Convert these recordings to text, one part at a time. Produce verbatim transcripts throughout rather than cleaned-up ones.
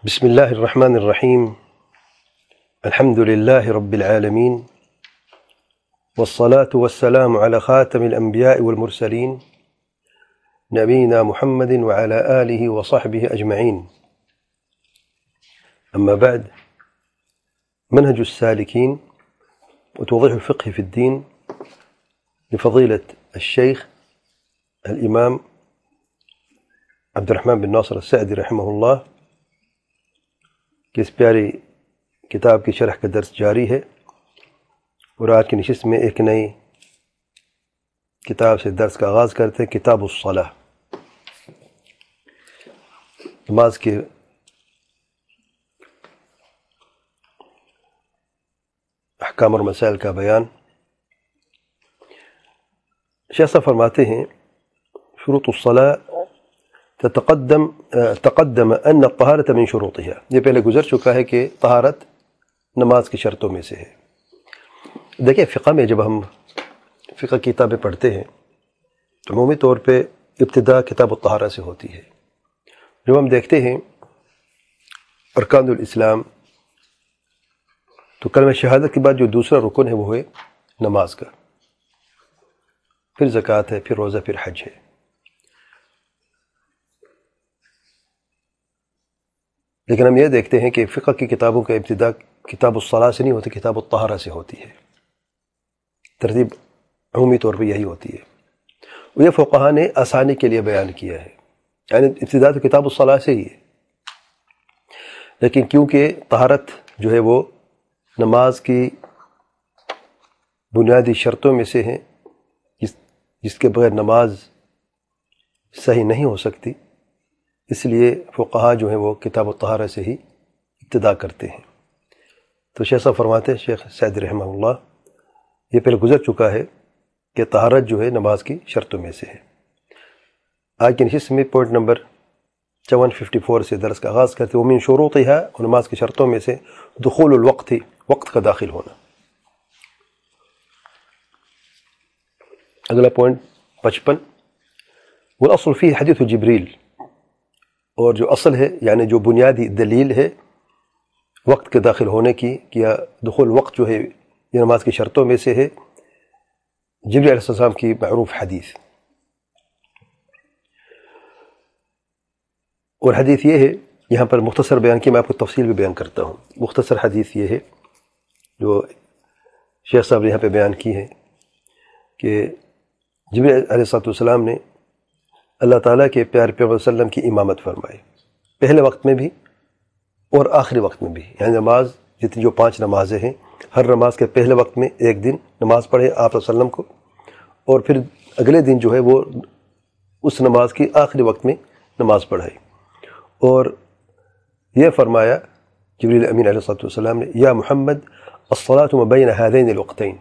بسم الله الرحمن الرحيم. الحمد لله رب العالمين، والصلاة والسلام على خاتم الأنبياء والمرسلين نبينا محمد وعلى آله وصحبه أجمعين. أما بعد، منهج السالكين وتوضيح الفقه في الدين لفضيلة الشيخ الإمام عبد الرحمن بن ناصر السعدي رحمه اللہ کہ اس پیاری کتاب کی شرح کا درس جاری ہے، اور آج کی نشست میں ایک نئی کتاب سے درس کا آغاز کرتے ہیں، کتاب الصلاۃ، نماز کے احکام اور مسائل کا بیان۔ شیخ صاحب فرماتے ہیں شروط الصلاۃ تتقدم تقدم ان الطہارۃ من شروطها، یہ پہلے گزر چکا ہے کہ طہارت نماز کی شرطوں میں سے ہے۔ دیکھیں، فقہ میں جب ہم فقہ کی کتابیں پڑھتے ہیں تو عمومی طور پہ ابتدا کتاب الطہارہ سے ہوتی ہے۔ جب ہم دیکھتے ہیں ارکان الاسلام تو کلمہ شہادت کے بعد جو دوسرا رکن ہے وہ ہے نماز کا، پھر زکوٰۃ ہے، پھر روزہ، پھر حج ہے۔ لیکن ہم یہ دیکھتے ہیں کہ فقہ کی کتابوں کا ابتدا کتاب الصلاۃ سے نہیں ہوتی، کتاب الطہارہ سے ہوتی ہے۔ ترتیب عمومی طور پہ یہی ہوتی ہے، اور یہ فقہاء نے آسانی کے لیے بیان کیا ہے، یعنی ابتدا تو کتاب الصلاۃ سے ہی ہے، لیکن کیونکہ طہارت جو ہے وہ نماز کی بنیادی شرطوں میں سے ہیں، جس جس کے بغیر نماز صحیح نہیں ہو سکتی، اس لیے فقہاء جو ہیں وہ کتاب الطہارہ سے ہی ابتدا کرتے ہیں۔ تو شیخ صاحب فرماتے ہیں، شیخ سعدی رحمہ اللہ، یہ پہلے گزر چکا ہے کہ طہارت جو ہے نماز کی شرطوں میں سے ہے۔ آج کی نشست میں پوائنٹ نمبر چون ففٹی فور سے درس کا آغاز کرتے ہیں، ومن شروطها، اور نماز کی شرطوں میں سے دخول الوقت، وقت کا داخل ہونا۔ اگلا پوائنٹ پچپن، والاصل فی حدیث جبریل، اور جو اصل ہے یعنی جو بنیادی دلیل ہے وقت کے داخل ہونے کی، کیا دخول وقت جو ہے یہ نماز کی شرطوں میں سے ہے، جبریل علیہ السلام کی معروف حدیث۔ اور حدیث یہ ہے، یہاں پر مختصر بیان کی، میں آپ کو تفصیل بھی بیان کرتا ہوں۔ مختصر حدیث یہ ہے جو شیخ صاحب نے یہاں پہ بیان کی ہے کہ جبریل علیہ السلام نے اللہ تعالیٰ کے پیارے پیغمبر صلی اللہ علیہ وسلم کی امامت فرمائی، پہلے وقت میں بھی اور آخری وقت میں بھی، یعنی نماز جتنی جو پانچ نمازیں ہیں، ہر نماز کے پہلے وقت میں ایک دن نماز پڑھے آپ صلی اللہ علیہ وسلم کو، اور پھر اگلے دن جو ہے وہ اس نماز کی آخری وقت میں نماز پڑھائی، اور یہ فرمایا جبریل امین علیہ السلام نے، یا محمد الصلاۃ ما بین هذین الوقتین،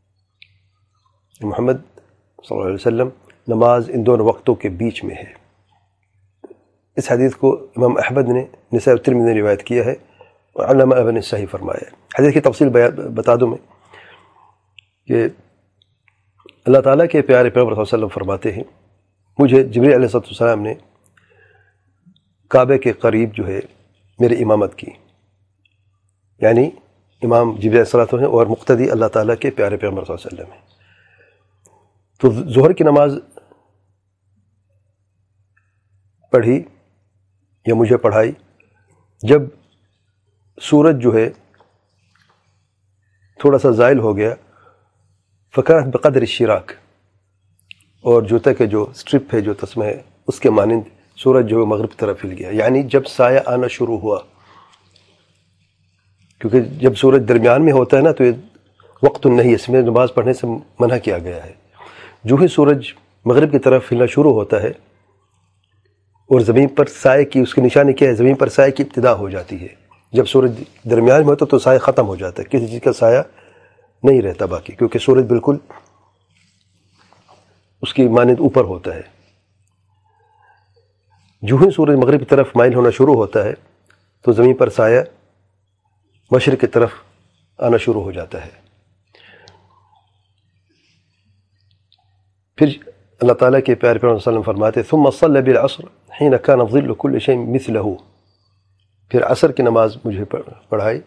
محمد صلی اللہ علیہ وسلم نماز ان دونوں وقتوں کے بیچ میں ہے۔ اس حدیث کو امام احمد نے، نسائی اور ترمذی نے روایت کیا ہے، اور علامہ ابن صحیح فرمایا ہے۔ حدیث کی تفصیل بتا دوں میں کہ اللہ تعالیٰ کے پیارے پیغمبر صلی اللہ علیہ وسلم فرماتے ہیں، مجھے جبریل علیہ السلام نے کعبے کے قریب جو ہے میری امامت کی، یعنی امام جبریل علیہ السلام ہیں اور مقتدی اللہ تعالیٰ کے پیارے پیغمبر صلی اللہ علیہ وسلم ہیں۔ تو ظہر کی نماز پڑھی یا مجھے پڑھائی جب سورج جو ہے تھوڑا سا زائل ہو گیا، فکانت بقدر الشراک، اور جوتے کے جو سٹرپ ہے، جو تسمہ ہے، اس کے مانند سورج جو ہے مغرب کی طرف ہل گیا، یعنی جب سایہ آنا شروع ہوا، کیونکہ جب سورج درمیان میں ہوتا ہے نا تو یہ وقت نہیں، اس میں نماز پڑھنے سے منع کیا گیا ہے۔ جو ہی سورج مغرب کی طرف ہلنا شروع ہوتا ہے اور زمین پر سائے کی، اس کی نشانی کیا ہے، زمین پر سائے کی ابتدا ہو جاتی ہے۔ جب سورج درمیان میں ہوتا تو سایہ ختم ہو جاتا ہے، کسی چیز کا سایہ نہیں رہتا باقی، کیونکہ سورج بالکل اس کی مانند اوپر ہوتا ہے۔ جو ہی سورج مغرب کی طرف مائل ہونا شروع ہوتا ہے تو زمین پر سایہ مشرق کی طرف آنا شروع ہو جاتا ہے۔ پھر اللہ تعالیٰ کے پیارے پیغمبر صلی اللہ علیہ وسلم فرماتے ثم صلی بالعصر حين كان ظل كل شيء مثله، پھر عصر کی نماز مجھے پڑھائی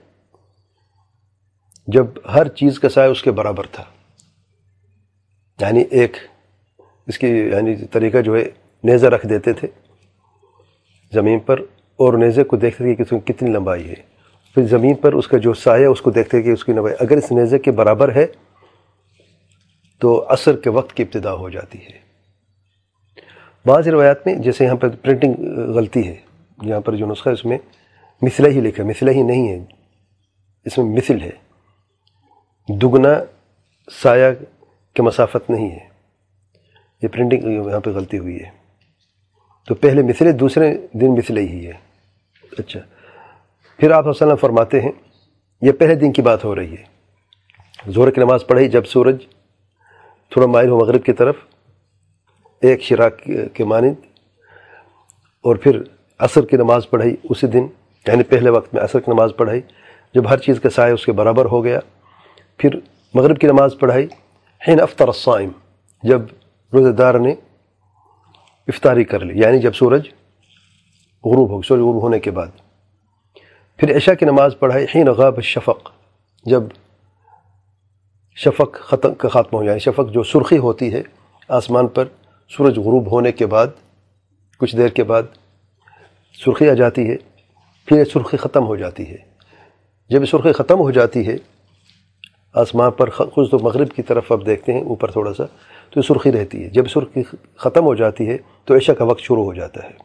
جب ہر چیز کا سایہ اس کے برابر تھا. یعنی ایک اس کی یعنی طریقہ جو ہے نیزہ رکھ دیتے تھے زمین پر اور نیزے کو دیکھتے تھے کہ اس کی کتنی لمبائی ہے. پھر زمین پر اس کا جو سایہ اس کو دیکھتے کہ اس کی لمبائی اگر اس نیزے کے برابر ہے تو عصر کے وقت کی ابتدا ہو جاتی ہے. بعض روایات میں جیسے یہاں پر پرنٹنگ غلطی ہے, یہاں پر جو نسخہ اس میں مثلہ ہی لکھا, مثلہ ہی نہیں ہے, اس میں مثل ہے, دگنا سایہ کی مسافت نہیں ہے. یہ پرنٹنگ یہاں پہ غلطی ہوئی ہے. تو پہلے مثلے, دوسرے دن مثلہ ہی ہے. اچھا, پھر آپ صلی اللہ علیہ وسلم فرماتے ہیں, یہ پہلے دن کی بات ہو رہی ہے, ظہر کی نماز پڑھی جب سورج تھوڑا مائل ہو مغرب کی طرف ایک شراک کے مانند, اور پھر عصر کی نماز پڑھی اسی دن, یعنی پہلے وقت میں عصر کی نماز پڑھائی جب ہر چیز کا سایہ اس کے برابر ہو گیا. پھر مغرب کی نماز پڑھائی حین افطر الصائم, جب روزہ دار نے افطاری کر لی, یعنی جب سورج غروب ہو سورج غروب ہونے کے بعد. پھر عشاء کی نماز پڑھائی حین غاب الشفق, جب شفق ختم کا خاتمہ ہو, یعنی شفق جو سرخی ہوتی ہے آسمان پر سورج غروب ہونے کے بعد کچھ دیر کے بعد سرخی آ جاتی ہے, پھر یہ سرخی ختم ہو جاتی ہے. جب یہ سرخی ختم ہو جاتی ہے آسمان پر, خود تو مغرب کی طرف اب دیکھتے ہیں اوپر تھوڑا سا, تو یہ سرخی رہتی ہے. جب سرخی ختم ہو جاتی ہے تو عشاء کا وقت شروع ہو جاتا ہے.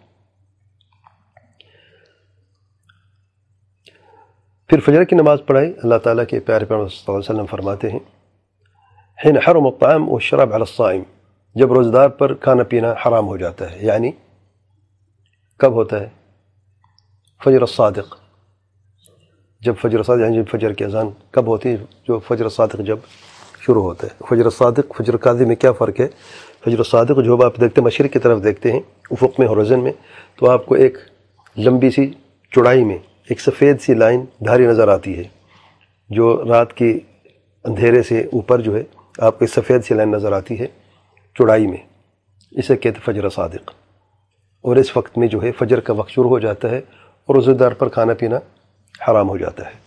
پھر فجر کی نماز پڑھائی. اللہ تعالیٰ کے پیارے پیغمبر صلی اللہ علیہ وسلم فرماتے ہیں حین حرم الطعام والشراب علی الصائم, جب روزہ دار پر کھانا پینا حرام ہو جاتا ہے. یعنی کب ہوتا ہے؟ فجر الصادق, جب فجر الصادق یعنی جب فجر کی اذان کب ہوتی ہے؟ جو فجر الصادق جب شروع ہوتا ہے. فجر الصادق فجر کاذب میں کیا فرق ہے؟ فجر الصادق جو آپ دیکھتے ہیں مشرق کی طرف دیکھتے ہیں افق میں ہورائزن میں, تو آپ کو ایک لمبی سی چوڑائی میں ایک سفید سی لائن دھاری نظر آتی ہے, جو رات کی اندھیرے سے اوپر جو ہے آپ کو ایک سفید سی لائن نظر آتی ہے چوڑائی میں, اسے کہتے ہیں فجر صادق. اور اس وقت میں جو ہے فجر کا وقت شروع ہو جاتا ہے اور روزہ دار پر کھانا پینا حرام ہو جاتا ہے.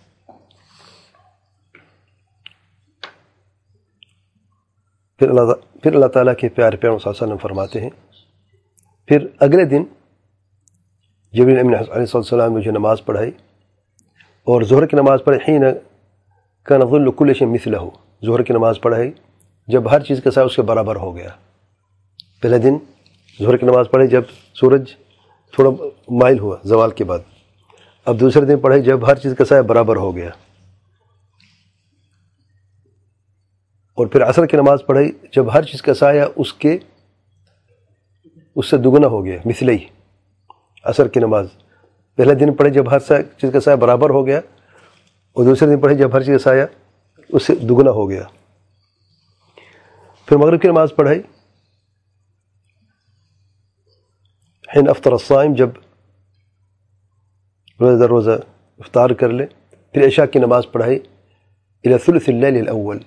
پھر اللہ پھر اللہ تعالیٰ کے پیارے پیغمبر صلی اللہ علیہ وسلم فرماتے ہیں پھر اگلے دن جبریل امین علیہ السلام نے مجھے نماز پڑھائی اور ظہر کی نماز پڑھی حین کان ظل کل شیء مثلہ, ظہر کی نماز پڑھائی جب ہر چیز کا سایہ اس کے برابر ہو گیا. پہلے دن ظہر کی نماز پڑھی جب سورج تھوڑا مائل ہوا زوال کے بعد. اب دوسرے دن پڑھائی جب ہر چیز کا سایہ برابر ہو گیا. اور پھر عصر کی نماز پڑھائی جب ہر چیز کا سایہ اس کے اس سے دگنا ہو گیا, مثلہ ہی. عصر کی نماز پہلے دن پڑھی جب ہر چیز کا سایہ برابر ہو گیا, اور دوسرے دن پڑھی جب ہر چیز کا سایہ اس سے دگنا ہو گیا. پھر مغرب کی نماز پڑھائی حین افطر الصائم, جب روزہ در روزہ افطار کر لے. پھر عشاء کی نماز پڑھائی الی ثلث اللیل الاول,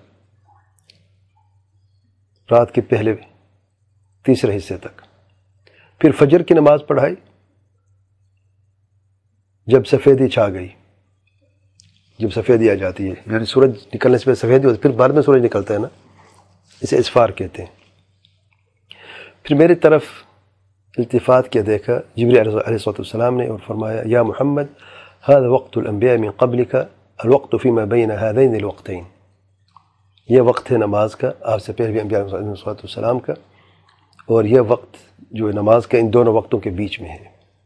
رات کے پہلے تیسرے حصے تک. پھر فجر کی نماز پڑھائی جب سفیدی چھا گئی, جب سفیدی آ جاتی ہے, یعنی سورج نکلنے سے پہلے سفیدی ہوتی ہے, پھر بعد میں سورج نکلتا ہے نا, اسے اسفار کہتے ہیں. پھر میری طرف التفات کیا دیکھا جبریل علیہ السلام نے اور فرمایا یا محمد هذا وقت الانبیاء من قبلك الوقت فيما بين هذين الوقتين, یہ وقت ہے نماز کا آپ سے پہلے بھی انبیاء علیہ السلام کا, اور یہ وقت جو نماز کا ان دونوں وقتوں کے بیچ میں ہے.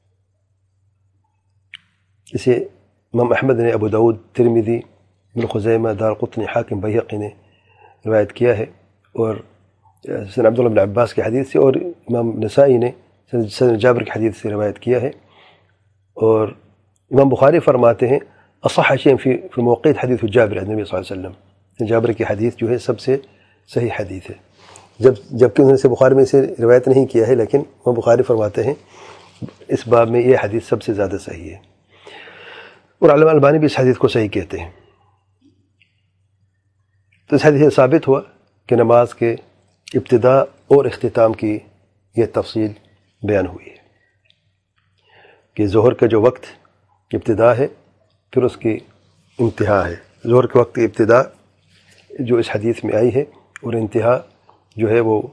اسے امام احمد نے, ابو داود, ترمذی, ابن خزیمہ, دارقطنی, حاکم, بیہقی نے روایت کیا ہے, اور سیدنا عبداللہ بن عباس کی حدیث سے, اور امام نسائی نے سیدنا جابر کی حدیث سے روایت کیا ہے. اور امام بخاری فرماتے ہیں اصح شیء فی فی الموقیت حدیث جابر عن نبی صلی اللہ علیہ وسلم, جابر کی حدیث جو ہے سب سے صحیح حدیث ہے, جب جبکہ انہوں نے سے بخاری میں سے روایت نہیں کیا ہے, لیکن امام بخاری فرماتے ہیں اس باب میں یہ حدیث سب سے زیادہ صحیح ہے. اور علامہ البانی بھی اس حدیث کو صحیح کہتے ہیں. تو اس حدیث سے ثابت ہوا کہ نماز کے ابتدا اور اختتام کی یہ تفصیل بیان ہوئی ہے کہ ظہر کا جو وقت ابتدا ہے، پھر اس کی انتہا ہے. ظہر کے وقت کی ابتدا جو اس حدیث میں آئی ہے، اور انتہا جو ہے وہ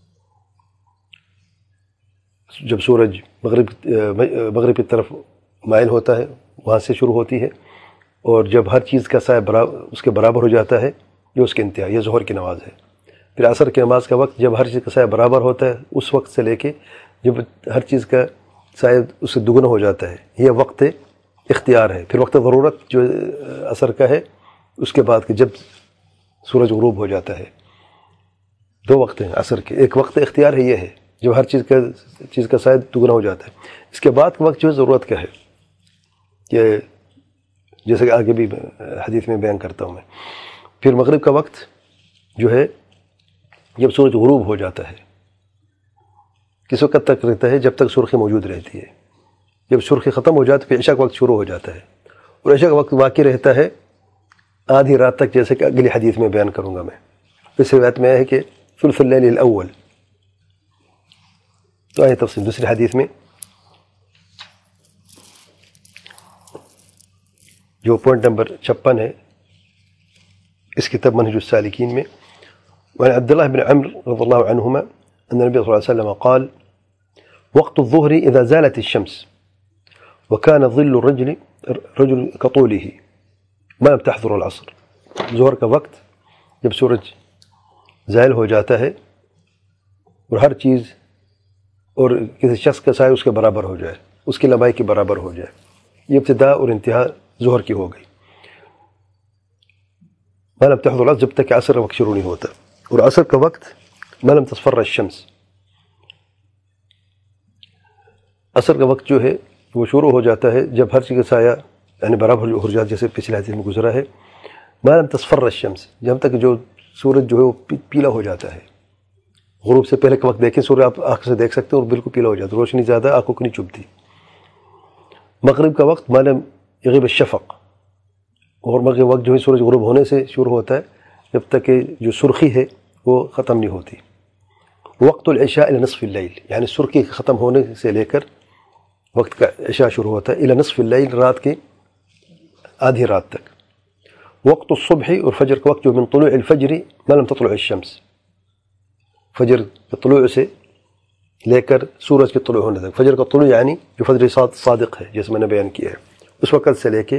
جب سورج مغرب مغرب کی طرف مائل ہوتا ہے وہاں سے شروع ہوتی ہے، اور جب ہر چیز کا سایہ برابر اس کے برابر ہو جاتا ہے یہ اس کی انتہا. یہ ظہر کی نماز ہے. پھر عصر کی نماز کا وقت جب ہر چیز کا سایہ برابر ہوتا ہے اس وقت سے لے کے جب ہر چیز کا سایہ اس سے دگنا ہو جاتا ہے، یہ وقت اختیار ہے. پھر وقت ضرورت جو عصر کا ہے اس کے بعد کہ جب سورج غروب ہو جاتا ہے. دو وقت ہیں عصر کے. ایک وقت اختیار ہے، یہ ہے جب ہر چیز کا چیز کا سایہ دگنا ہو جاتا ہے. اس کے بعد کا وقت جو ہے ضرورت کا ہے، کہ جیسے کہ آگے بھی حدیث میں بیان کرتا ہوں میں. پھر مغرب کا وقت جو ہے جب سورج غروب ہو جاتا ہے. کس وقت تک رہتا ہے؟ جب تک سرخی موجود رہتی ہے. جب سرخی ختم ہو جاتی ہے پھر عشاء کا وقت شروع ہو جاتا ہے، اور عشاء کا وقت باقی رہتا ہے آدھی رات تک، جیسے کہ اگلی حدیث میں بیان کروں گا میں. اس روایت میں ہے کہ ثلث اللیل الاول. تو آئے تفصیل دوسری حدیث میں جو پوائنٹ نمبر چھپن ہے اس کتاب منہج السالکین میں. وعن عبد الله بن عمرو رضي الله عنهما أن النبي صلى الله عليه وسلم قال: وقت الظهر إذا زالت الشمس وكان ظل الرجل رجل كطوله ما لم تحضر العصر. ظہر کا وقت جب سورج زائل ہو جاتا ہے اور ہر چیز اور کسی شخص کا سایہ اس کے برابر ہو جائے، اس کی لمبائی کے برابر ہو جائے. یہ ابتدا اور انتہا ظہر کی ہو گئی. ما لم تحضر العصر، جب تک کہ عصر کا وقت شروع نہیں ہوتا. اور عصر کا وقت ما لم تصفر الشمس. عصر کا وقت جو ہے وہ شروع ہو جاتا ہے جب ہر چیز کا سایہ یعنی برابر ہو جاتا، جیسے پچھلے حدیث میں گزرا ہے. ما لم تصفر الشمس، جب تک جو سورج جو ہے وہ پیلا ہو جاتا ہے. غروب سے پہلے کا وقت دیکھیں، سورج آپ آنکھ سے دیکھ سکتے ہیں اور بالکل پیلا ہو جاتا ہے، روشنی زیادہ آنکھوں کو نہیں چبھتی. مغرب کا وقت ما لم یغیب الشفق، اور مغرب وقت جو ہے سورج غروب ہونے سے شروع ہوتا ہے جب تک کہ جو سرخی ہے وہ ختم نہیں ہوتی. وقت العشاء الى نصف اللیل، یعنی سرخی ختم ہونے سے لے کر وقت کا عشاء شروع ہوتا ہے الى نصف اللیل، رات کی آدھی رات تک. وقت الصبح، اور فجر کا وقت جو من طلوع الفجر ما لم تطلع الشمس، فجر کے طلوع سے لے کر سورج کے طلوع ہونے تک. فجر کا طلوع یعنی جو فجر صادق ہے جیسے میں نے بیان کیا ہے، اس وقت سے لے کے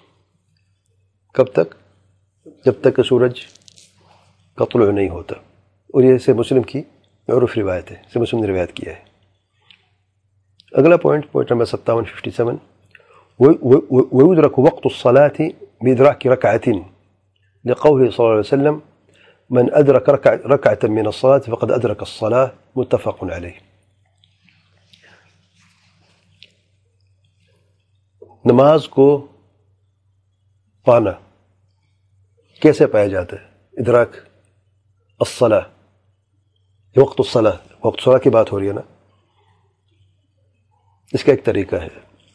کب تک؟ جب تک کہ سورج کا طلوع نہیں ہوتا. اور یہ سے مسلم کی معروف روایت ہے، سے مسلم نے روایت کیا ہے. اگلا پوائنٹ پوائنٹ نمبر ستاون ففٹی سیون. ويدرك وقت الصلاة بإدراك ركعة لقوله صلى الله عليه وسلم: من أدرك ركعة من الصلاة فقد أدرك الصلاة. متفق عليه. نماز کو پانا کیسے پایا جاتا ہے؟ ادراک الصلاة، وقت الصلاة، وقت صلاة کی بات ہو رہی ہے نا. اس کا ایک طریقہ ہے.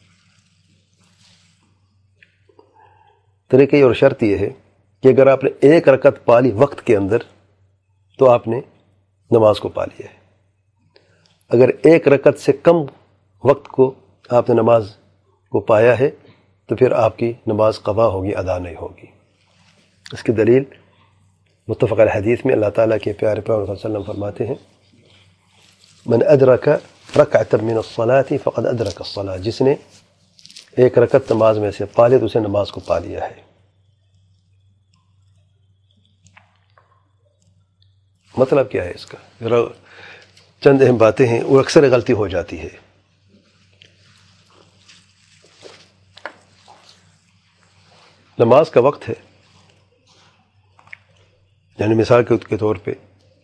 طریقہ اور شرط یہ ہے کہ اگر آپ نے ایک رکعت پالی وقت کے اندر تو آپ نے نماز کو پا لیا ہے. اگر ایک رکعت سے کم وقت کو آپ نے نماز کو پایا ہے تو پھر آپ کی نماز قضا ہوگی، ادا نہیں ہوگی. اس کی دلیل متفق علیہ حدیث میں اللہ تعالیٰ کے پیارے پیغمبر صلی اللہ علیہ وسلم فرماتے ہیں: من ادرک رکعۃ من الصلاة فقد ادرک الصلاة. جس نے ایک رکعت نماز میں سے پا لیا تو اسے نماز کو پا لیا ہے. مطلب کیا ہے اس کا؟ چند اہم باتیں ہیں، وہ اکثر غلطی ہو جاتی ہے. نماز کا وقت ہے، یعنی مثال کے طور پہ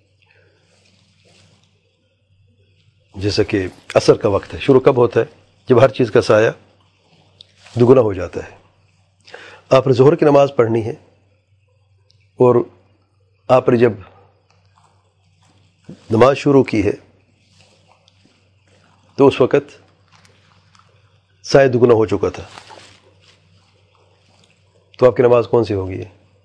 جیسا کہ عصر کا وقت ہے، شروع کب ہوتا ہے؟ جب ہر چیز کا سایہ دگنا ہو جاتا ہے. آپ نے ظہر کی نماز پڑھنی ہے اور آپ نے جب نماز شروع کی ہے تو اس وقت سایہ دگنا ہو چکا تھا، تو آپ کی نماز کون سی ہوگی؟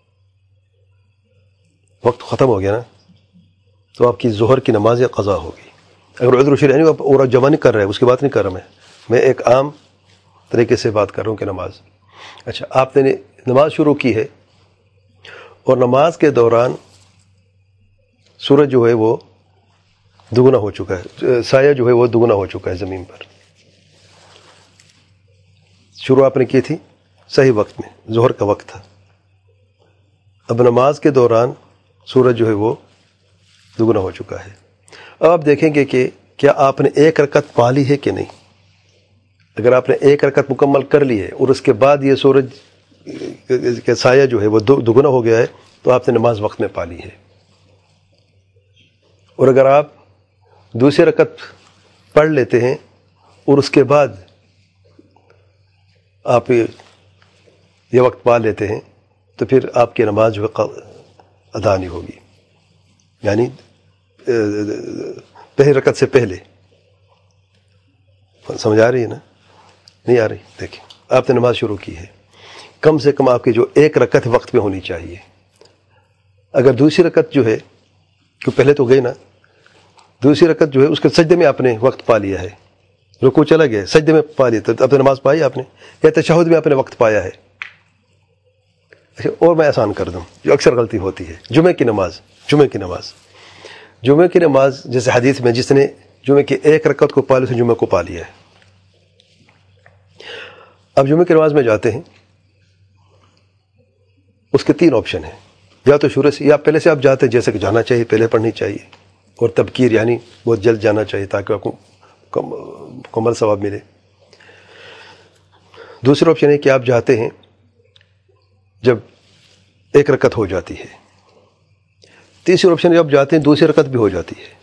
وقت ختم ہو گیا نا، تو آپ کی ظہر کی نماز یا قضا ہوگی. اگر عذر شرعی اور جمع نہیں کر رہے، اس کی بات نہیں کر رہا میں میں ایک عام طریقے سے بات کر رہا ہوں کہ نماز. اچھا آپ نے نماز شروع کی ہے اور نماز کے دوران سورج جو ہے وہ دگنا ہو چکا ہے, سایہ جو ہے وہ دگنا ہو چکا ہے زمین پر. شروع آپ نے کی تھی صحیح وقت میں, ظہر کا وقت تھا. اب نماز کے دوران سورج جو ہے وہ دگنا ہو چکا ہے. اب آپ دیکھیں گے کہ کیا آپ نے ایک رکعت پا لی ہے کہ نہیں. اگر آپ نے ایک رکعت مکمل کر لی ہے اور اس کے بعد یہ سورج کا سایہ جو ہے وہ دگنا ہو گیا ہے تو آپ نے نماز وقت میں پا لی ہے. اور اگر آپ دوسری رکعت پڑھ لیتے ہیں اور اس کے بعد آپ یہ وقت پا لیتے ہیں تو پھر آپ کی نماز جو ہے ادا نہیں ہوگی, یعنی پہلی رکعت سے پہلے. سمجھ آ رہی ہے نا, نہیں آ رہی؟ دیکھیں آپ نے نماز شروع کی ہے, کم سے کم آپ کی جو ایک رکعت وقت میں ہونی چاہیے. اگر دوسری رکعت جو ہے, کیوں پہلے تو گئی نا, دوسری رکعت جو ہے اس کے سجدے میں آپ نے وقت پا لیا ہے, رکوع چلا گیا, سجدے میں پا لیا, تو اب تو نماز پائی آپ نے, یا تشہد میں آپ نے وقت پایا ہے. اور میں آسان کر دوں جو اکثر غلطی ہوتی ہے, جمعہ کی نماز. جمعہ کی نماز جمعہ کی نماز جیسے حدیث میں جس نے جمعہ کی ایک رکعت کو پا لی, اس نے جمعہ کو پا لیا ہے. اب جمعہ کی نماز میں جاتے ہیں, اس کے تین آپشن ہیں, یا تو شروع سے یا پہلے سے آپ جاتے ہیں, جیسے کہ جانا چاہیے, پہلے پڑھنی چاہیے, اور تبکیر یعنی بہت جلد جانا چاہیے تاکہ آپ کو مکمل ثواب ملے. دوسرا آپشن ہے کہ آپ جاتے ہیں جب ایک رکعت ہو جاتی ہے. تیسری آپشن جب جاتے ہیں دوسری رکعت بھی ہو جاتی ہے.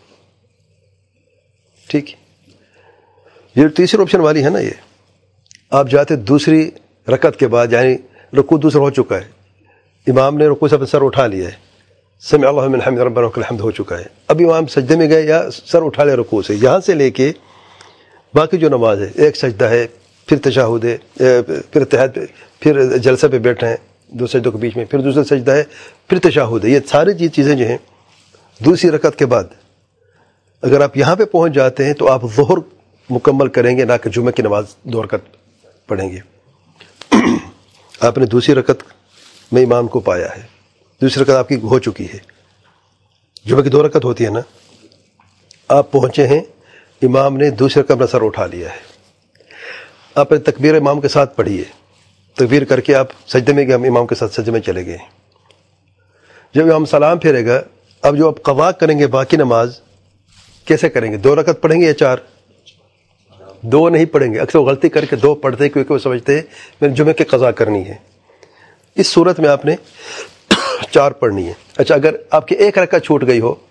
ٹھیک, یہ تیسری آپشن والی ہے نا, یہ آپ جاتے دوسری رکعت کے بعد, یعنی رکوع دوسرا ہو چکا ہے, امام نے رکوع سے اپنا سر اٹھا لیا ہے, سمع اللہ لمن حمدہ ربنا ولک الحمد ہو چکا ہے. اب امام سجدے میں گئے یا سر اٹھا لیا رکوع سے, یہاں سے لے کے باقی جو نماز ہے, ایک سجدہ ہے, پھر تشہد ہے, پھر اتحاد, پھر جلسہ پہ بیٹھنا ہے دو سجدوں کے بیچ میں, پھر دوسرا سجدہ ہے, پھر تشہد ہے. یہ ساری چیزیں جو ہیں دوسری رکعت کے بعد اگر آپ یہاں پہ پہنچ جاتے ہیں تو آپ ظہر مکمل کریں گے, نہ کہ جمعہ کی نماز دو رکعت پڑھیں گے. آپ نے دوسری رکعت میں امام کو پایا ہے, دوسری رکعت آپ کی ہو چکی ہے, جمعہ کی دو رکعت ہوتی ہے نا, آپ پہنچے ہیں, امام نے دوسری رکعت اپنا سر اٹھا لیا ہے, آپ نے تکبیر امام کے ساتھ پڑھی ہے, تکبیر کر کے آپ سجدے میں گئے, ہم امام کے ساتھ سجدے میں چلے گئے. جب امام سلام پھیرے گا, اب جو آپ قضا کریں گے باقی نماز کیسے کریں گے, دو رکعت پڑھیں گے یا چار؟ دو نہیں پڑھیں گے, اکثر غلطی کر کے دو پڑھتے ہیں کیونکہ وہ سمجھتے ہیں میں نے جمعے کی قضا کرنی ہے. اس صورت میں آپ نے چار پڑھنی ہے. اچھا اگر آپ کی ایک رکعت چھوٹ گئی ہو,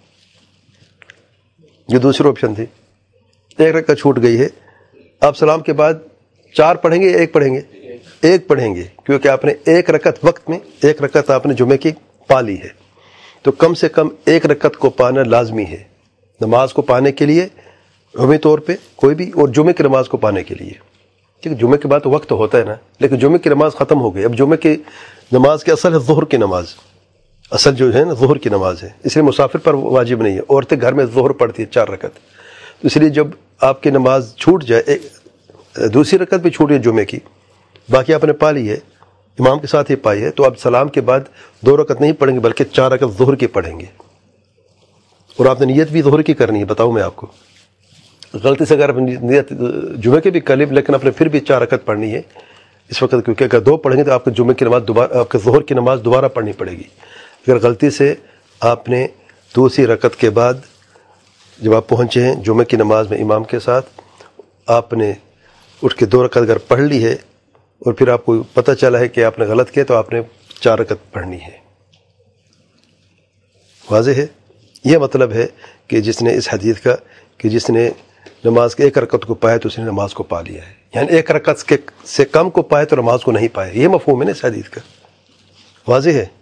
یہ دوسری آپشن تھی, ایک رکعت چھوٹ گئی ہے, آپ سلام کے بعد چار پڑھیں گے یا ایک پڑھیں گے؟ ایک پڑھیں گے, کیونکہ آپ نے ایک رکعت وقت میں ایک رکعت آپ نے جمعے کی پا لی ہے, تو کم سے کم ایک رکعت کو پانا لازمی ہے نماز کو پانے کے لیے, عمومی طور پہ کوئی بھی, اور جمعے کی نماز کو پانے کے لیے. ٹھیک ہے, جمعے کے بعد تو وقت ہوتا ہے نا, لیکن جمعے کی نماز ختم ہو گئی. اب جمعے کی نماز کے اصل ہے ظہر کی نماز, اصل جو ہے نا ظہر کی نماز ہے, اس لیے مسافر پر واجب نہیں ہے. عورتیں گھر میں ظہر پڑھتی ہے چار رکعت, تو اس لیے جب آپ کی نماز چھوٹ جائے, دوسری رکعت بھی چھوٹ جائے جمعے کی, باقی آپ نے پا لی ہے, امام کے ساتھ ہی پائی ہے, تو آپ سلام کے بعد دو رکعت نہیں پڑھیں گے بلکہ چار رکعت ظہر کی پڑھیں گے. اور آپ نے نیت بھی ظہر کی کرنی ہے. بتاؤں میں آپ کو, غلطی سے اگر آپ نیت جمعے کے بھی کر لی لیکن آپ نے پھر بھی چار رکعت پڑھنی ہے اس وقت, کیونکہ اگر دو پڑھیں گے تو آپ کو جمعے کی نماز دوبارہ, آپ کے ظہر کی نماز دوبارہ پڑھنی پڑے گی. اگر غلطی سے آپ نے دوسری رکعت کے بعد جب آپ پہنچے ہیں جمعے کی نماز میں امام کے ساتھ, آپ نے اٹھ کے دو رکعت اگر پڑھ لی ہے اور پھر آپ کو پتہ چلا ہے کہ آپ نے غلط کیا, تو آپ نے چار رکعت پڑھنی ہے. واضح ہے؟ یہ مطلب ہے کہ جس نے اس حدیث کا کہ جس نے نماز کے ایک رکعت کو پایا تو اس نے نماز کو پا لیا ہے, یعنی ایک رکعت کے سے کم کو پائے تو نماز کو نہیں پایا. یہ مفہوم ہے نا اس حدیث کا. واضح ہے؟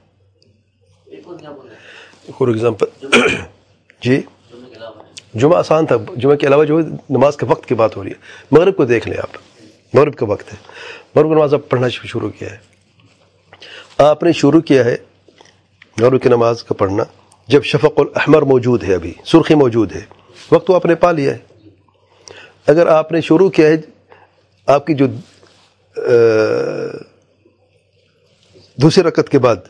فور ایگزامپل جی, جمعہ آسان تھا, جمعہ کے علاوہ جو نماز کے وقت کی بات ہو رہی ہے. مغرب کو دیکھ لیں آپ, مغرب کا وقت ہے, مغرب کی نماز آپ پڑھنا شروع کیا ہے, آپ نے شروع کیا ہے مغرب کی نماز کا پڑھنا جب شفق الاحمر موجود ہے, ابھی سرخی موجود ہے, وقت تو آپ نے پا لیا ہے. اگر آپ نے شروع کیا ہے, آپ کی جو دوسری رکعت کے بعد،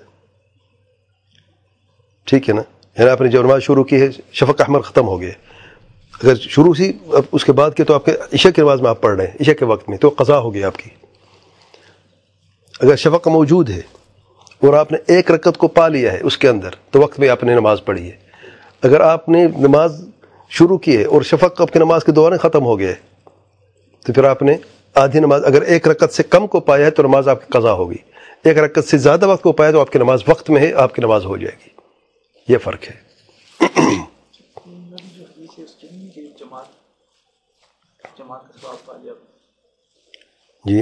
ٹھیک ہے نا، یعنی آپ نے جب نماز شروع کی ہے، شفق احمر ختم ہو گئے، اگر شروع سی اب اس کے بعد کے تو آپ کے عشاء کی نماز میں آپ پڑھ رہے ہیں عشاء کے وقت میں، تو قضا ہو گئی آپ کی۔ اگر شفق موجود ہے اور آپ نے ایک رکعت کو پا لیا ہے اس کے اندر، تو وقت میں آپ نے نماز پڑھی ہے۔ اگر آپ نے نماز شروع کی ہے اور شفق آپ کی نماز کے دوران ختم ہو گیا ہے، تو پھر آپ نے آدھی نماز، اگر ایک رکعت سے کم کو پایا ہے تو نماز آپ کی قضا ہوگی، ایک رکعت سے زیادہ وقت کو پایا تو آپ کی نماز وقت میں ہے، آپ کی نماز ہو جائے گی۔ یہ فرق ہے۔ جی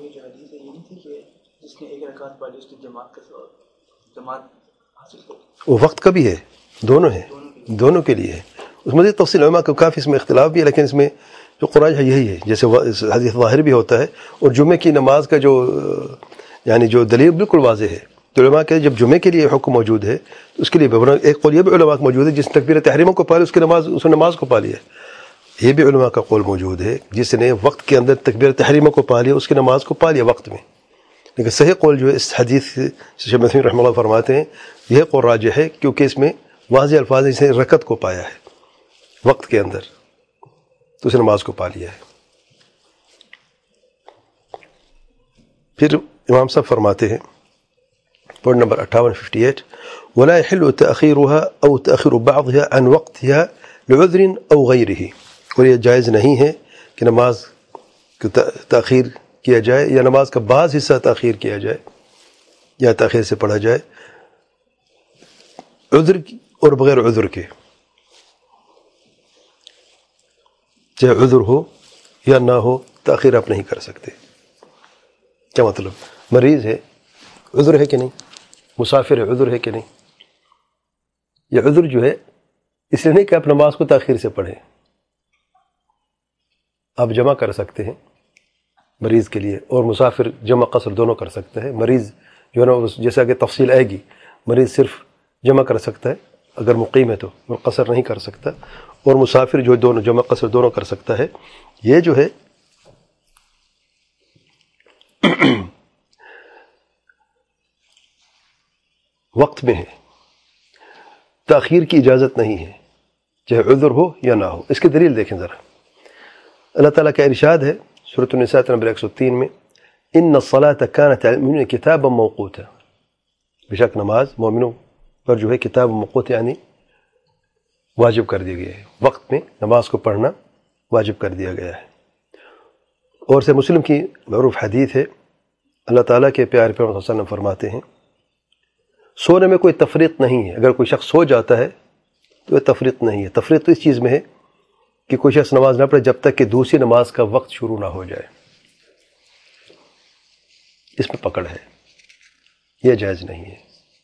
وہ وقت کا بھی ہے، دونوں ہے، دونوں کے لیے ہے۔ اس مزید تفصیل علماء کا کافی اس میں اختلاف بھی ہے، لیکن اس میں جو قرآن ہے یہی ہے، جیسے حدیث ظاہر بھی ہوتا ہے، اور جمعے کی نماز کا جو یعنی جو دلیل بالکل واضح ہے۔ تو علماء کے جب جمعے کے لیے حکم موجود ہے تو اس کے لیے ایک قول یہ بھی علماء کا موجود ہے، جس نے تکبیر تحریمہ کو پا لی اس کی نماز، اس نے نماز کو پا لیا۔ یہ بھی علماء کا قول موجود ہے، جس نے وقت کے اندر تکبیر تحریمہ کو پا لیا اس کی نماز کو پا لیا وقت میں۔ لیکن صحیح قول جو ہے اس حدیث سے شیخ مسلم رحمہ اللہ فرماتے ہیں، یہ قول راجح ہے، کیونکہ اس میں واضح الفاظ ہیں، اس نے رکعت کو پایا ہے وقت کے اندر، تو اس نے نماز کو پا لیا ہے۔ پھر امام صاحب فرماتے ہیں پوائنٹ نمبر اٹھاون ففٹی ایٹ، ولا يحل تأخيرها او تأخير بعضها عن وقتها لعذر او غيره، اور یہ جائز نہیں ہے کہ نماز کو تاخیر کیا جائے یا نماز کا بعض حصہ تاخیر کیا جائے یا تاخیر سے پڑھا جائے، عذر اور بغیر عذر کے، چاہے عذر ہو یا نہ ہو تاخیر آپ نہیں کر سکتے۔ کیا مطلب؟ مریض ہے، عذر ہے کہ نہیں؟ مسافر ہے، عذر ہے کہ نہیں؟ یہ عذر جو ہے اس لیے نہیں کہ آپ نماز کو تاخیر سے پڑھیں، آپ جمع کر سکتے ہیں مریض کے لیے، اور مسافر جمع قصر دونوں کر سکتا ہے۔ مریض جو ہے نا، جیسا کہ تفصیل آئے گی، مریض صرف جمع کر سکتا ہے اگر مقیم ہے تو، وہ قصر نہیں کر سکتا، اور مسافر جو دونوں جمع قصر دونوں کر سکتا ہے۔ یہ جو ہے وقت میں ہے، تاخیر کی اجازت نہیں ہے، چاہے عذر ہو یا نہ ہو۔ اس کی دلیل دیکھیں ذرا، اللہ تعالیٰ کا ارشاد ہے سورۃ النساء نمبر ایک سو تین میں، ان الصلاۃ کانت علی المؤمنین کتابا موقوتا، بے شک نماز مومنوں پر جو ہے کتاب موقوت یعنی واجب کر دی گئی ہے، وقت میں نماز کو پڑھنا واجب کر دیا گیا ہے۔ اور سے مسلم کی معروف حدیث ہے، اللہ تعالیٰ کے پیارے پیغمبر صلی اللہ علیہ وسلم فرماتے ہیں، سونے میں کوئی تفریط نہیں ہے، اگر کوئی شخص سو جاتا ہے تو یہ تفریط نہیں ہے۔ تفریط تو اس چیز میں ہے کہ کوئی شخص نماز نہ پڑھے جب تک کہ دوسری نماز کا وقت شروع نہ ہو جائے، اس میں پکڑ ہے، یہ جائز نہیں ہے۔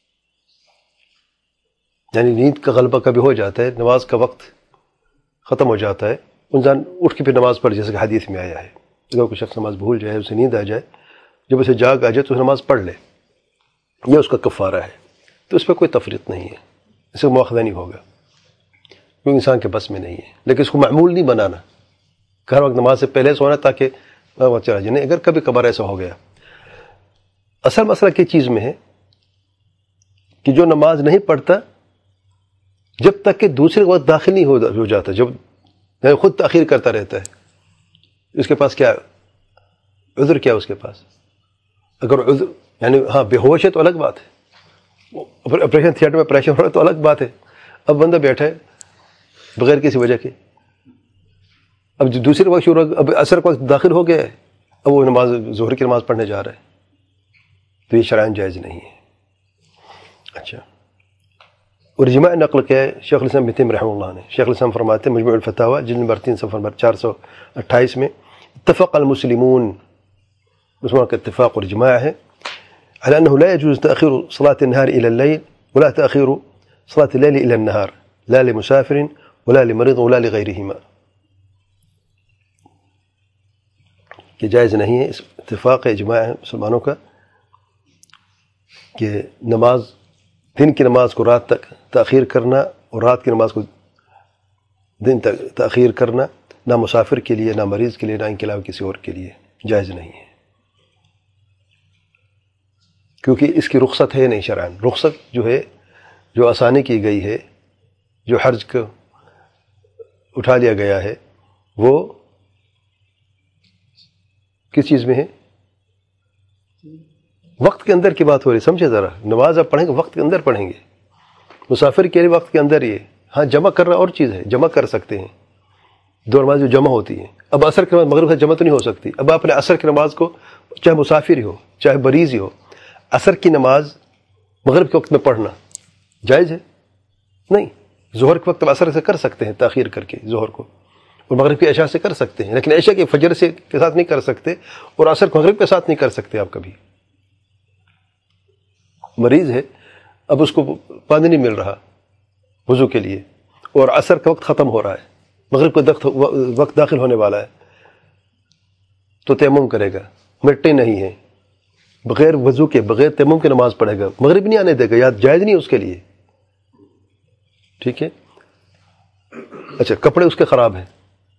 یعنی نیند کا غلبہ کبھی ہو جاتا ہے، نماز کا وقت ختم ہو جاتا ہے، انسان اٹھ کے پھر نماز پڑھ، جیسے کہ حدیث میں آیا ہے، اگر کوئی شخص نماز بھول جائے، اسے نیند آ جائے، جب اسے جاگ آ جائے تو نماز پڑھ لے، یہ اس کا کفارہ ہے، تو اس پہ کوئی تفریط نہیں ہے، اس سے مواخذہ نہیں ہوگا، کیونکہ انسان کے بس میں نہیں ہے۔ لیکن اس کو معمول نہیں بنانا کہ ہر وقت نماز سے پہلے سونا تاکہ وقت چلا جائے، نہیں، اگر کبھی کبھار ایسا ہو گیا۔ اصل مسئلہ کس چیز میں ہے کہ جو نماز نہیں پڑھتا جب تک کہ دوسرے وقت داخل نہیں ہو جاتا، جب یعنی خود تاخیر کرتا رہتا ہے، اس کے پاس کیا عذر، کیا اس کے پاس؟ اگر عذر یعنی ہاں بے ہوش ہے تو الگ بات ہے، آپریشن تھیٹر میں آپریشن ہو رہا ہے تو الگ بات ہے، اب بندہ بیٹھا ہے بغیر کسی وجہ کے، اب جو دوسرے وقت شروع، اب عصر کا وقت داخل ہو گیا ہے، اب وہ نماز ظہر کی نماز پڑھنے جا رہا ہے، تو یہ شرعاً جائز نہیں ہے۔ اچھا، اور اجماع نقل کیا ہے شیخ الاسلام ابن تیمیہ رحمہ اللہ نے، شیخ الاسلام فرماتے ہیں مجموع الفتاوی جلد نمبر تین صفحہ نمبر چار سو اٹھائیس میں، اتفق المسلمون، مسلمانوں کا اتفاق اور اجماع ہے، على أنه لا يجوز تأخير صلاة النهار إلى الليل ولا تأخير صلاة الليل إلى النهار، لا لمسافر ولا لمريض ولا لغيرهما، کہ جائز نہیں ہے، اس اتفاق اجماع ہے مسلمانوں کا کہ نماز، دن کی نماز کو رات تک تأخیر کرنا اور رات کی نماز کو دن تک تأخیر کرنا، نہ مسافر کے لیے، نہ مریض کے لیے، نہ ان کے علاوہ کسی اور کے لیے جائز نہیں ہے۔ کیونکہ اس کی رخصت ہے نہیں شرعاً. رخصت جو ہے جو آسانی کی گئی ہے، جو حرج کو اٹھا لیا گیا ہے، وہ کس چیز میں ہے؟ وقت کے اندر کی بات ہو رہی ہے. سمجھے ذرا، نماز آپ پڑھیں گے وقت کے اندر پڑھیں گے. مسافر کے لیے وقت کے اندر ہی ہے. ہاں جمع کر رہا اور چیز ہے، جمع کر سکتے ہیں. دو نماز جو جمع ہوتی ہیں. اب عصر کی نماز مغرب سے جمع تو نہیں ہو سکتی. اب آپ نے عصر کی نماز کو، چاہے مسافر ہی ہو چاہے مریض ہی ہو، عصر کی نماز مغرب کے وقت میں پڑھنا جائز ہے؟ نہیں. ظہر کے وقت عصر سے کر سکتے ہیں، تاخیر کر کے ظہر کو، اور مغرب کی عشاء سے کر سکتے ہیں، لیکن عشاء کے فجر سے کے ساتھ نہیں کر سکتے، اور عصر کو مغرب کے ساتھ نہیں کر سکتے. آپ کبھی مریض ہے، اب اس کو پانی نہیں مل رہا وضو کے لیے، اور عصر کا وقت ختم ہو رہا ہے، مغرب کا وقت داخل ہونے والا ہے، تو تیمم کرے گا. مٹی نہیں ہے، بغیر وضو کے بغیر تیمم کی نماز پڑھے گا، مغرب نہیں آنے دے گا، یاد جائز نہیں اس کے لیے. ٹھیک ہے. اچھا، کپڑے اس کے خراب ہیں،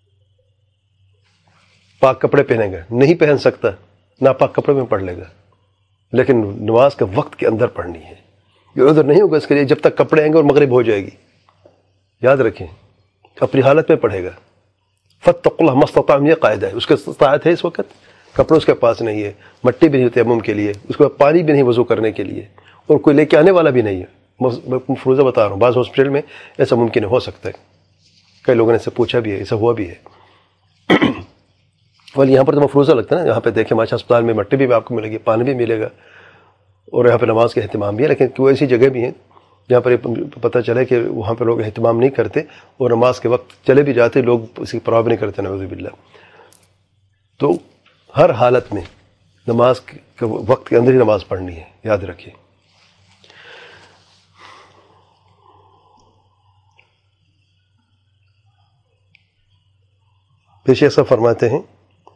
پاک کپڑے پہنے گا، نہیں پہن سکتا، ناپاک کپڑے میں پڑھ لے گا، لیکن نماز کا وقت کے اندر پڑھنی ہے. یہ عذر نہیں ہوگا اس کے لیے جب تک کپڑے آئیں گے اور مغرب ہو جائے گی. یاد رکھیں، اپنی حالت میں پڑھے گا. فاتقوا اللہ ما استطعتم، یہ قاعدہ ہے. اس کے استطاعت ہے اس وقت، کپڑے اس کے پاس نہیں ہے، مٹی بھی نہیں تیمم کے لیے، اس کے پانی بھی نہیں وضو کرنے کے لیے، اور کوئی لے کے آنے والا بھی نہیں ہے. میں فروزہ بتا رہا ہوں، بعض ہاسپٹل میں ایسا ممکن ہو سکتا ہے. کئی لوگوں نے اس سے پوچھا بھی ہے، ایسا ہوا بھی ہے. ولی یہاں پر تو مفروضہ لگتا ہے نا، یہاں پہ دیکھیں ماشاء اسپتال میں مٹی بھی آپ کو ملے گی، پانی بھی ملے گا، اور یہاں پہ نماز کا اہتمام بھی ہے. لیکن کوئی ایسی جگہ بھی ہیں جہاں پر پتہ چلے کہ وہاں پہ لوگ اہتمام نہیں کرتے، اور نماز کے وقت چلے بھی جاتے، لوگ اس کی پرواہ نہیں کرتے، نعوذ باللہ. تو ہر حالت میں نماز کے وقت کے اندر ہی نماز پڑھنی ہے، یاد رکھیے. پھر شیخ صاحب فرماتے ہیں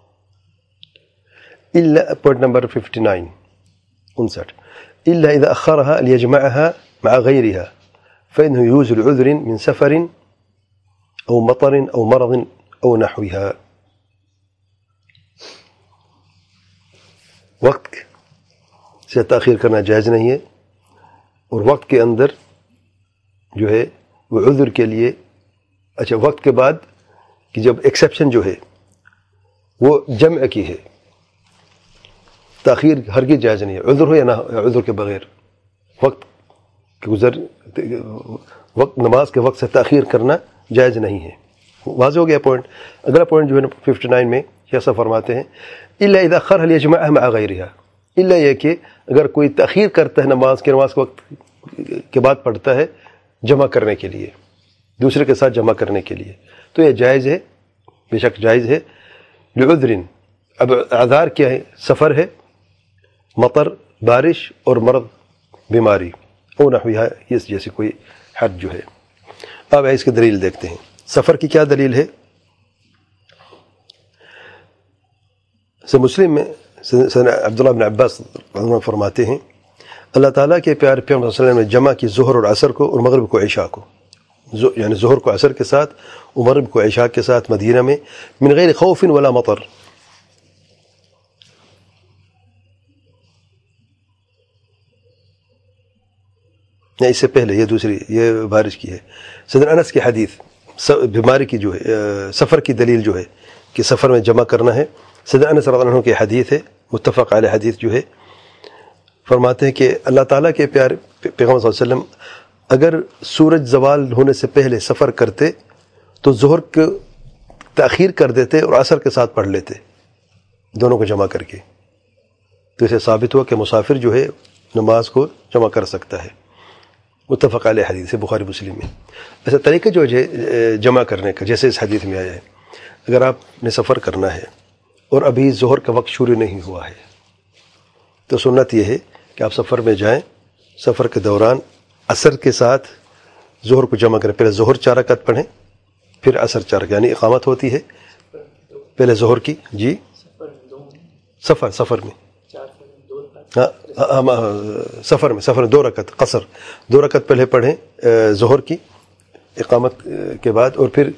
الا پوائنٹ نمبر ففٹی نائن انسٹھ الا اذا اخرها ليجمعها مع غيرها فانه يجوز لعذر من سفر او مطر او مرض او نحوها. وقت سے تاخیر کرنا جائز نہیں ہے، اور وقت کے اندر جو ہے وہ عذر کے لیے. اچھا، وقت کے بعد کہ جب ایکسیپشن جو ہے وہ جمع کی ہے، تاخیر ہرگز جائز نہیں ہے، عذر ہو یا نہ عذر کے بغیر. وقت کے گزر وقت نماز کے وقت سے تاخیر کرنا جائز نہیں ہے. واضح ہو گیا پوائنٹ. اگلا پوائنٹ جو ہے ففٹی نائن میں ایسا فرماتے ہیں الا اذا اخرها ليجمعها مع غيرها، الا یہ کہ اگر کوئی تاخیر کرتا ہے نماز کے نماز کے وقت کے بعد پڑھتا ہے جمع کرنے کے لیے، دوسرے کے ساتھ جمع کرنے کے لیے، تو یہ جائز ہے، بے شک جائز ہے. لعذر، اب اعذار کیا ہے؟ سفر ہے، مطر بارش، اور مرض بیماری، او نحویہا، اس جیسی کوئی حد جو ہے. اب اس کی دلیل دیکھتے ہیں. سفر کی کیا دلیل ہے؟ سے مسلم میں عبداللہ بن عباس فرماتے ہیں اللہ تعالیٰ کے پیارے پیغمبر صلی اللہ علیہ وسلم نے جمع کی ظہر اور عصر کو اور مغرب کو عشاء کو، یعنی ظہر کو عصر کے ساتھ اور مغرب کو عشاء کے ساتھ مدینہ میں، من غیر خوف ولا مطر. نہیں، اس سے پہلے یہ دوسری، یہ بارش کی ہے. سیدنا انس کی حدیث بیماری کی جو ہے، سفر کی دلیل جو ہے کہ سفر میں جمع کرنا ہے، سیدنا انس رضی اللہ عنہ کی حدیث ہے، متفق علیہ حدیث جو ہے. فرماتے ہیں کہ اللہ تعالیٰ کے پیارے پیغمبر صلی اللہ علیہ وسلم اگر سورج زوال ہونے سے پہلے سفر کرتے تو ظہر کو تاخیر کر دیتے اور عصر کے ساتھ پڑھ لیتے، دونوں کو جمع کر کے. تو اسے ثابت ہوا کہ مسافر جو ہے نماز کو جمع کر سکتا ہے. متفق علیہ حدیث ہے، بخاری مسلم میں. ایسا طریقہ جو ہے جمع کرنے کا جیسے اس حدیث میں آیا ہے، اگر آپ نے سفر کرنا ہے اور ابھی ظہر کا وقت شروع نہیں ہوا ہے تو سنت یہ ہے کہ آپ سفر میں جائیں، سفر کے دوران عصر کے ساتھ ظہر کو جمع کریں. پہلے ظہر چار رکعت پڑھیں، پھر عصر چار رکعت، یعنی اقامت ہوتی ہے پہلے ظہر کی. جی سفر سفر میں ہاں سفر میں سفر دو رکعت قصر، دو رکعت پہلے پڑھیں ظہر کی اقامت کے بعد، اور پھر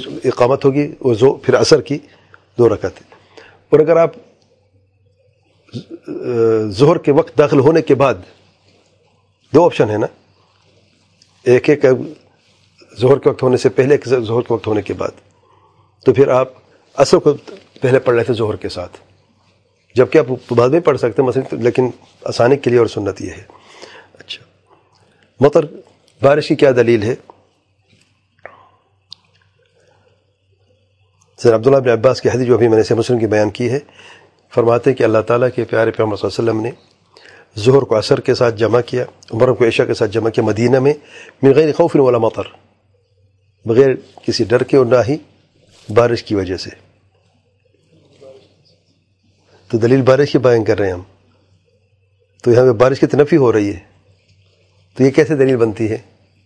اقامت ہوگی اور پھر عصر کی دو رکعت. اور اگر آپ ظہر کے وقت داخل ہونے کے بعد دو آپشن ہے نا، ایک ایک ظہر کے وقت ہونے سے پہلے، ایک ظہر کے وقت ہونے کے بعد، تو پھر آپ عصر کو پہلے پڑھ رہے تھے ظہر کے ساتھ، جبکہ آپ بعد میں پڑھ سکتے ہیں مثلا، لیکن آسانی کے لیے اور سنت یہ ہے۔ اچھا، مطر بارش کی کیا دلیل ہے؟ سر عبداللہ بن عباس کی حدیث جو ابھی میں نے صحیح مسلم کی بیان کی ہے، فرماتے ہیں کہ اللہ تعالیٰ کے پیارے پیغمبر صلی اللہ علیہ وسلم نے ظہر کو عصر کے ساتھ جمع کیا، مغرب کو عشاء کے ساتھ جمع کیا مدینہ میں، من غیر خوف ولا مطر، بغیر کسی ڈر کے اور نہ ہی بارش کی وجہ سے۔ تو دلیل بارش کی بیان کر رہے ہیں ہم، تو یہاں پہ بارش کی تنفی ہو رہی ہے، تو یہ کیسے دلیل بنتی ہے؟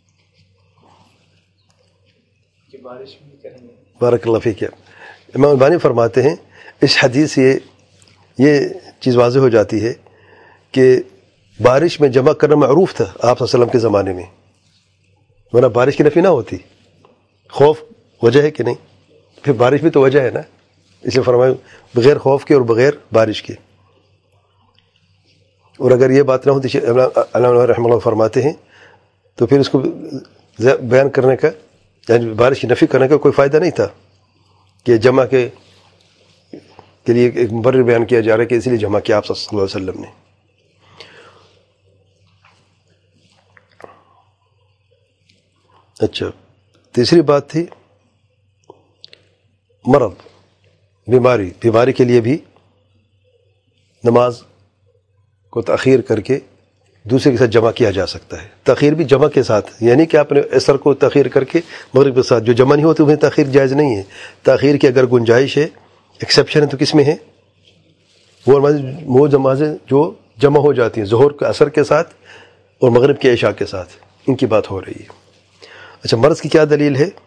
کہ بارش بھی کریں گے۔ بارک اللہ فیک۔ امام البانی فرماتے ہیں اس حدیث سے یہ چیز واضح ہو جاتی ہے کہ بارش میں جمع کرنا معروف تھا آپ صلی اللہ علیہ وسلم کے زمانے میں، ورنہ بارش کی نفی نہ ہوتی۔ خوف وجہ ہے کہ نہیں؟ پھر بارش بھی تو وجہ ہے نا، اس لیے فرمایا بغیر خوف کے اور بغیر بارش کے۔ اور اگر یہ بات نہ ہوتی، علامہ رحمہ اللہ فرماتے ہیں، تو پھر اس کو بیان کرنے کا، یعنی بارش کی نفی کرنے کا کوئی فائدہ نہیں تھا کہ جمع کے کے لیے ایک مبرر بیان کیا جا رہا ہے کہ اسی لیے جمع کیا آپ صلی اللہ علیہ وسلم نے۔ اچھا، تیسری بات تھی مرض، بیماری، بیماری کے لیے بھی نماز کو تاخیر کر کے دوسرے کے ساتھ جمع کیا جا سکتا ہے۔ تاخیر بھی جمع کے ساتھ، یعنی کہ آپ نے عصر کو تاخیر کر کے مغرب کے ساتھ، جو جمع نہیں ہوتی انہیں تاخیر جائز نہیں ہے۔ تاخیر کی اگر گنجائش ہے، ایکسیپشن ہے، تو کس میں ہے؟ وہ وہ نمازیں جو جمع ہو جاتی ہیں ظہر کے عصر کے ساتھ اور مغرب کے عشاء کے ساتھ، ان کی بات ہو رہی ہے۔ اچھا، مرض کی کیا دلیل ہے؟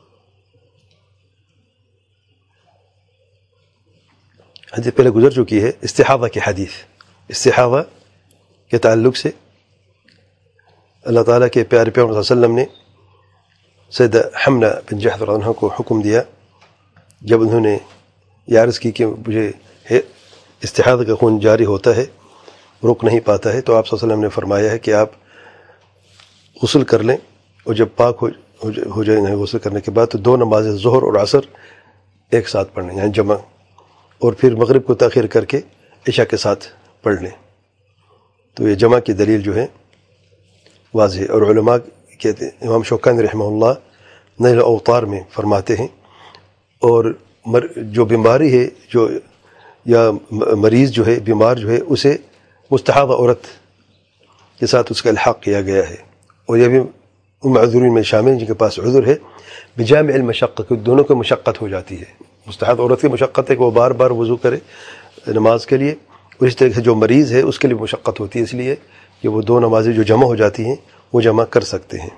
حدیث پہلے گزر چکی ہے، استحاضہ کی حدیث۔ استحاضہ کے تعلق سے اللہ تعالیٰ کے پیارے پیغمبر صلی اللہ علیہ وسلم نے سیدہ حمنہ بن جحش رضی اللہ عنہ کو حکم دیا جب انہوں نے یہ عرض کی کہ مجھے استحاضہ کا خون جاری ہوتا ہے، رک نہیں پاتا ہے، تو آپ صلی اللہ علیہ وسلم نے فرمایا ہے کہ آپ غسل کر لیں، اور جب پاک ہو ہو جائیں غسل کرنے کے بعد تو دو نمازیں ظہر اور عصر ایک ساتھ پڑھ لیں، یعنی جمع، اور پھر مغرب کو تاخیر کر کے عشاء کے ساتھ پڑھ لیں۔ تو یہ جمع کی دلیل جو ہے واضح ہے۔ اور علماء کہتے ہیں، امام شوکانی رحمہ اللہ نیل الاوطار میں فرماتے ہیں، اور جو بیماری ہے، جو یا مریض جو ہے، بیمار جو ہے، اسے مستحاضہ عورت کے ساتھ اس کا الحاق کیا گیا ہے، اور یہ بھی ان معذورین میں شامل جن کے پاس عذر ہے، بجامع المشقہ، کہ دونوں کو مشقت ہو جاتی ہے۔ مستحاضہ عورت کی مشقت ہے کہ وہ بار بار وضو کرے نماز کے لیے، اور اس طرح سے جو مریض ہے اس کے لیے مشقت ہوتی ہے، اس لیے کہ وہ دو نمازیں جو جمع ہو جاتی ہیں وہ جمع کر سکتے ہیں۔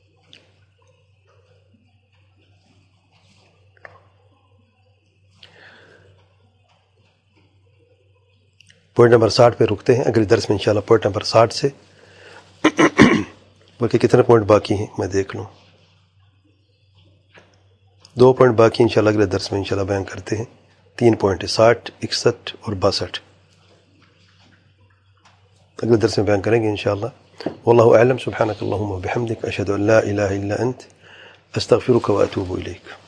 پوائنٹ نمبر ساٹھ پہ رکتے ہیں، اگلے درس میں انشاءاللہ پوائنٹ نمبر ساٹھ سے، بلکہ کتنے پوائنٹ باقی ہیں میں دیکھ لوں، دو پوائنٹ باقی انشاءاللہ اگلے درس میں انشاءاللہ بیان کرتے ہیں۔ تین پوائنٹ ہے، ساٹھ، اکسٹھ اور باسٹھ، اگلے درس میں بیان کریں گے انشاءاللہ۔ واللہ اعلم، سبحانک اللہم وبحمدک، اشہد ان لا الہ الا انت، استغفرک واتوب الیک۔